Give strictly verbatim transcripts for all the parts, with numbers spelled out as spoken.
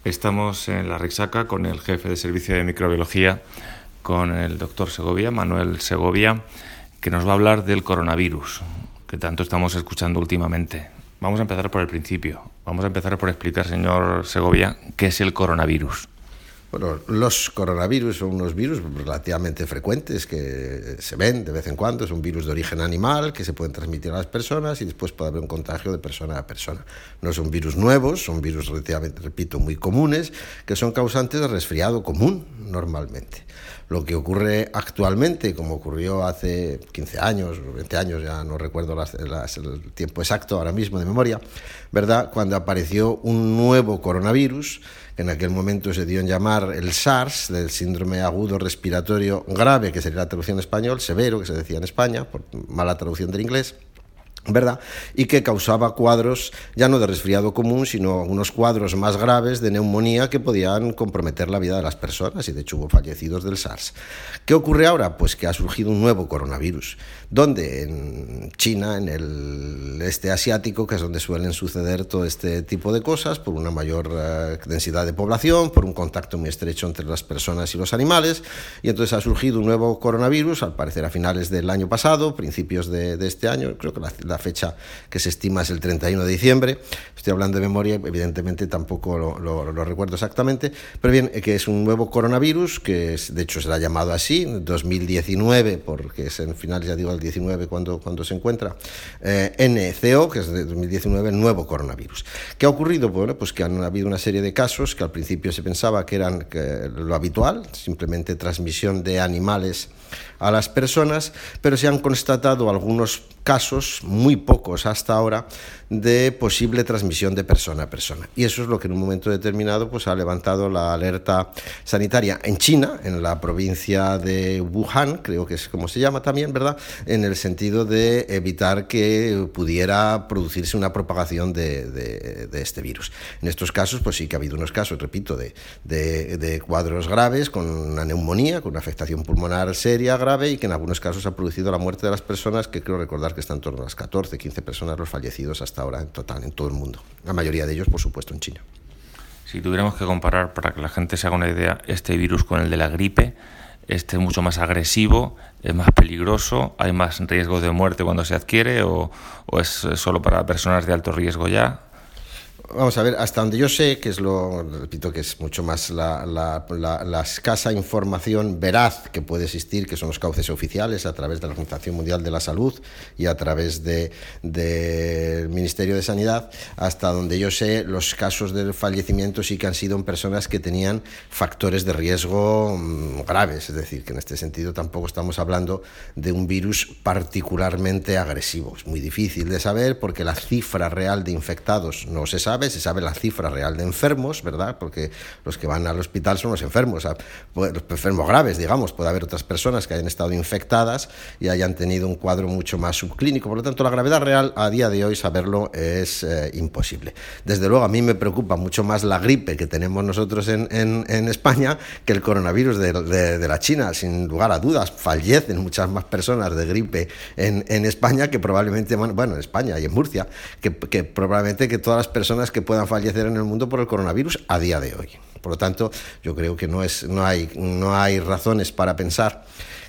Estamos en la Risaca con el jefe de servicio de microbiología, con el doctor Segovia, Manuel Segovia, que nos va a hablar del coronavirus, que tanto estamos escuchando últimamente. Vamos a empezar por el principio. Vamos a empezar por explicar, señor Segovia, qué es el coronavirus. Bueno, los coronavirus son unos virus relativamente frecuentes que se ven de vez en cuando. Son virus de origen animal que se pueden transmitir a las personas y después puede haber un contagio de persona a persona. No son virus nuevos, son virus relativamente, repito, muy comunes, que son causantes de resfriado común normalmente. Lo que ocurre actualmente, como ocurrió hace quince años, veinte años, ya no recuerdo las, las, el tiempo exacto ahora mismo de memoria, ¿verdad? Cuando apareció un nuevo coronavirus, que en aquel momento se dio en llamar el SARS, del síndrome agudo respiratorio grave, que sería la traducción en español, severo, que se decía en España, por mala traducción del inglés, ¿verdad? Y que causaba cuadros ya no de resfriado común, sino unos cuadros más graves de neumonía que podían comprometer la vida de las personas, y de hecho hubo fallecidos del SARS. ¿Qué ocurre ahora? Pues que ha surgido un nuevo coronavirus, donde en China, en el este asiático, que es donde suelen suceder todo este tipo de cosas, por una mayor uh, densidad de población, por un contacto muy estrecho entre las personas y los animales, y entonces ha surgido un nuevo coronavirus, al parecer a finales del año pasado, principios de, de este año, creo que la, la fecha que se estima es el treinta y uno de diciembre, estoy hablando de memoria, evidentemente tampoco lo, lo, lo recuerdo exactamente, pero bien, que es un nuevo coronavirus, que es, de hecho será llamado así, dos mil diecinueve, porque es en finales, ya digo, el diecinueve cuando, cuando se encuentra, eh, N C O, que es de dos mil diecinueve, el nuevo coronavirus. ¿Qué ha ocurrido? Bueno, pues que han habido una serie de casos que al principio se pensaba que eran que lo habitual, simplemente transmisión de animales a las personas, pero se han constatado algunos casos, muy pocos hasta ahora, de posible transmisión de persona a persona. Y eso es lo que en un momento determinado pues, ha levantado la alerta sanitaria en China, en la provincia de Wuhan, creo que es como se llama también, ¿verdad?, en el sentido de evitar que pudiera producirse una propagación de, de, de este virus. En estos casos, pues sí que ha habido unos casos, repito, de, de, de cuadros graves, con una neumonía, con una afectación pulmonar seria, grave, y que en algunos casos ha producido la muerte de las personas, que creo recordar que están en torno a las catorce, quince personas los fallecidos hasta ahora en total, en todo el mundo. La mayoría de ellos, por supuesto, en China. Si tuviéramos que comparar, para que la gente se haga una idea, este virus con el de la gripe, este es mucho más agresivo, es más peligroso, hay más riesgo de muerte cuando se adquiere, o, o es solo para personas de alto riesgo ya. Vamos a ver, hasta donde yo sé, que es lo, repito, que es mucho más la, la, la, la escasa información veraz que puede existir, que son los cauces oficiales a través de la Organización Mundial de la Salud y a través del de, de Ministerio de Sanidad, hasta donde yo sé, los casos de fallecimiento sí que han sido en personas que tenían factores de riesgo mmm, graves, es decir, que en este sentido tampoco estamos hablando de un virus particularmente agresivo. Es muy difícil de saber porque la cifra real de infectados no se sabe. Se sabe la cifra real de enfermos, ¿verdad? Porque los que van al hospital son los enfermos, o sea, los enfermos graves, digamos. Puede haber otras personas que hayan estado infectadas y hayan tenido un cuadro mucho más subclínico. Por lo tanto, la gravedad real a día de hoy saberlo es eh, imposible. Desde luego, a mí me preocupa mucho más la gripe que tenemos nosotros en, en, en España que el coronavirus de, de, de la China. Sin lugar a dudas, fallecen muchas más personas de gripe en, en España que probablemente, bueno, en España y en Murcia, que, que probablemente que todas las personas que puedan fallecer en el mundo por el coronavirus a día de hoy. Por lo tanto, yo creo que no, es, no, hay, no hay razones para pensar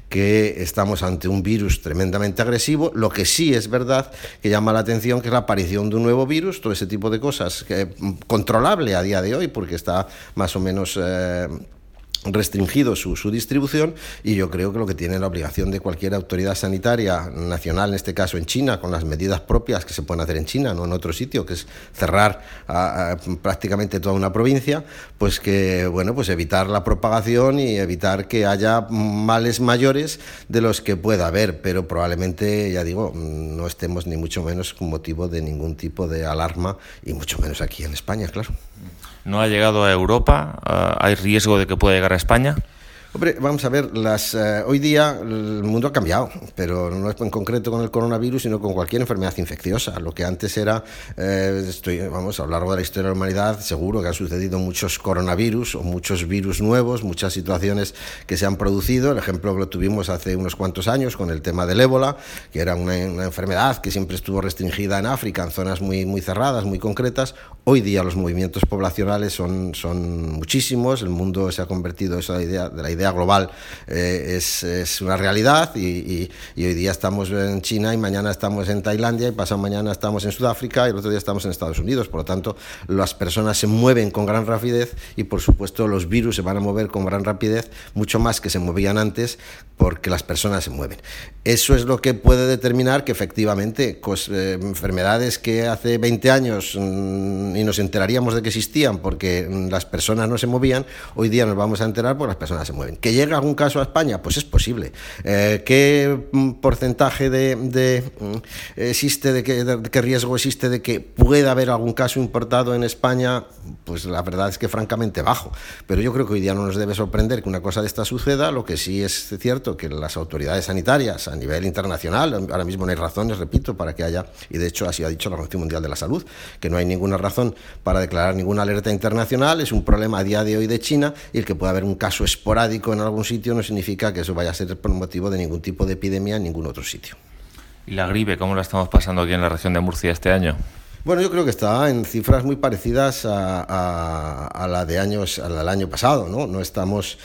que estamos ante un virus tremendamente agresivo. Lo que sí es verdad que llama la atención que es la aparición de un nuevo virus, todo ese tipo de cosas que, controlable a día de hoy, porque está más o menos Eh, restringido su, su distribución, y yo creo que lo que tiene la obligación de cualquier autoridad sanitaria nacional, en este caso en China, con las medidas propias que se pueden hacer en China, no en otro sitio, que es cerrar a, a, prácticamente toda una provincia, pues que, bueno, pues evitar la propagación y evitar que haya males mayores de los que pueda haber, pero probablemente, ya digo, no estemos ni mucho menos con motivo de ningún tipo de alarma, y mucho menos aquí en España, claro. ¿No ha llegado a Europa? ¿Hay riesgo de que pueda llegar a España? Hombre, vamos a ver, las, eh, hoy día el mundo ha cambiado, pero no es en concreto con el coronavirus, sino con cualquier enfermedad infecciosa. Lo que antes era, eh, estoy, vamos, a lo largo de la historia de la humanidad, seguro que han sucedido muchos coronavirus o muchos virus nuevos, muchas situaciones que se han producido. El ejemplo que lo tuvimos hace unos cuantos años con el tema del ébola, que era una, una enfermedad que siempre estuvo restringida en África, en zonas muy, muy cerradas, muy concretas. Hoy día los movimientos poblacionales son, son muchísimos, el mundo se ha convertido, esa idea de la idea global eh, es, es una realidad y, y, y hoy día estamos en China y mañana estamos en Tailandia y pasado mañana estamos en Sudáfrica y el otro día estamos en Estados Unidos. Por lo tanto, las personas se mueven con gran rapidez y por supuesto los virus se van a mover con gran rapidez, mucho más que se movían antes, porque las personas se mueven. Eso es lo que puede determinar que efectivamente pues, eh, enfermedades que hace veinte años mmm, y nos enteraríamos de que existían porque mmm, las personas no se movían, hoy día nos vamos a enterar porque las personas se mueven. ¿Que llegue algún caso a España? Pues es posible. Eh, ¿Qué porcentaje de, de existe, de, que, de qué riesgo existe de que pueda haber algún caso importado en España? Pues la verdad es que francamente bajo. Pero yo creo que hoy día no nos debe sorprender que una cosa de esta suceda. Lo que sí es cierto que las autoridades sanitarias a nivel internacional, ahora mismo no hay razones, repito, para que haya, y de hecho así ha dicho la Organización Mundial de la Salud, que no hay ninguna razón para declarar ninguna alerta internacional. Es un problema a día de hoy de China y el que pueda haber un caso esporádico en algún sitio no significa que eso vaya a ser por motivo de ningún tipo de epidemia en ningún otro sitio. ¿Y la gripe, cómo la estamos pasando aquí en la región de Murcia este año? Bueno, yo creo que está en cifras muy parecidas a, a, a la de años, al año pasado, ¿no? No estamos,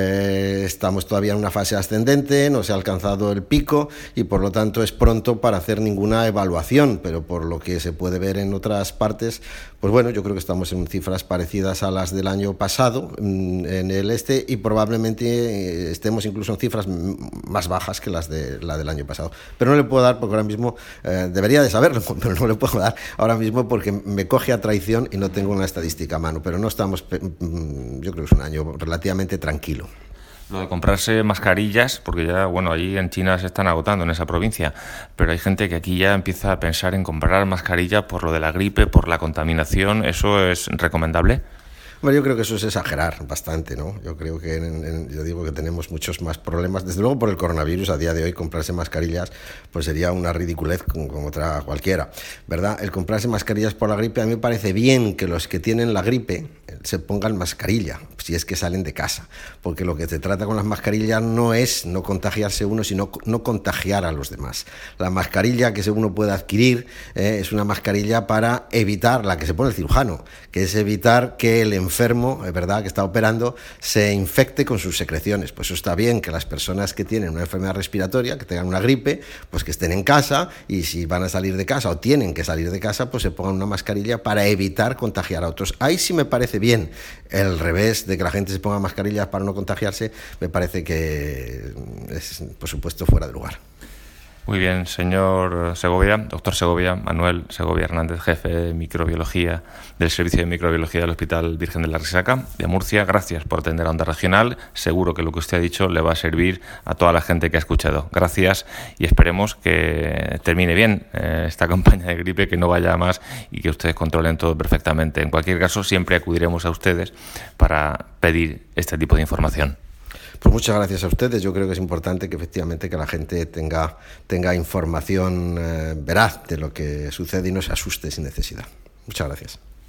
eh, estamos todavía en una fase ascendente, no se ha alcanzado el pico y por lo tanto es pronto para hacer ninguna evaluación, pero por lo que se puede ver en otras partes, pues bueno, yo creo que estamos en cifras parecidas a las del año pasado en el este y probablemente estemos incluso en cifras más bajas que las de la del año pasado. Pero no le puedo dar, porque ahora mismo eh, debería de saberlo, pero no le puedo dar ahora mismo porque me coge a traición y no tengo una estadística a mano, pero no estamos, yo creo que es un año relativamente tranquilo. Lo de comprarse mascarillas, porque ya, bueno, allí en China se están agotando en esa provincia, pero hay gente que aquí ya empieza a pensar en comprar mascarilla por lo de la gripe, por la contaminación. ¿Eso es recomendable? Bueno, yo creo que eso es exagerar bastante, ¿no? Yo creo que, en, en, yo digo que tenemos muchos más problemas. Desde luego por el coronavirus, a día de hoy comprarse mascarillas pues sería una ridiculez como, como otra cualquiera, ¿verdad? El comprarse mascarillas por la gripe, a mí me parece bien que los que tienen la gripe se pongan mascarilla, si es que salen de casa, porque lo que se trata con las mascarillas no es no contagiarse uno, sino no contagiar a los demás. La mascarilla que uno puede adquirir eh, es una mascarilla para evitar, la que se pone el cirujano, que es evitar que el enfermo, es verdad, que está operando, se infecte con sus secreciones. Pues eso está bien, que las personas que tienen una enfermedad respiratoria, que tengan una gripe, pues que estén en casa, y si van a salir de casa o tienen que salir de casa, pues se pongan una mascarilla para evitar contagiar a otros. Ahí sí me parece bien. El revés de que la gente se ponga mascarillas para no contagiarse, me parece que es, por supuesto, fuera de lugar. Muy bien, señor Segovia, doctor Segovia, Manuel Segovia Hernández, jefe de microbiología del Servicio de Microbiología del Hospital Virgen de la Risaca de Murcia. Gracias por atender a Onda Regional. Seguro que lo que usted ha dicho le va a servir a toda la gente que ha escuchado. Gracias y esperemos que termine bien eh, esta campaña de gripe, que no vaya a más y que ustedes controlen todo perfectamente. En cualquier caso, siempre acudiremos a ustedes para pedir este tipo de información. Pues muchas gracias a ustedes. Yo creo que es importante que efectivamente que la gente tenga, tenga información eh, veraz de lo que sucede y no se asuste sin necesidad. Muchas gracias.